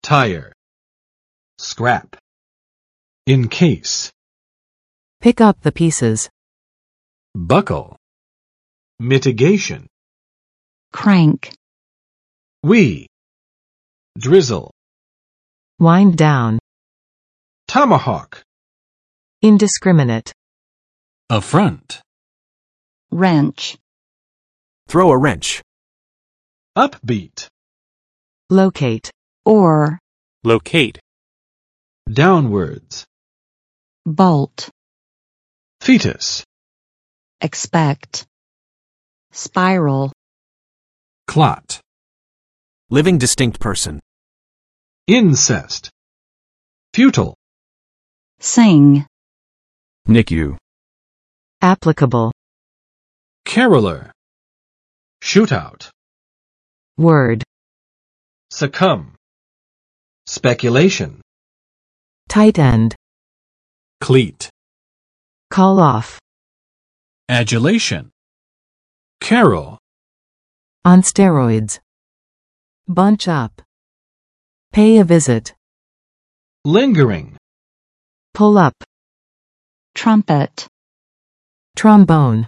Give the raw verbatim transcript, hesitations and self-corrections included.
tire, scrap, in case, Pick up the pieces. buckle, mitigation, crank, we, drizzle, Wind down. tomahawk, Indiscriminate. affront, wrench, Throw a wrench. upbeat, Locate. or, locate, downwards, bolt, fetus, expect, spiral, clot, Living distinct person. incest, futile, sing, N I C U. Applicable. caroler, shootout, Word. succumb, speculation, Tight end. cleat, Call off. adulation, carol, On steroids. Bunch up. Pay a visit. lingering, Pull up. trumpet, Trombone.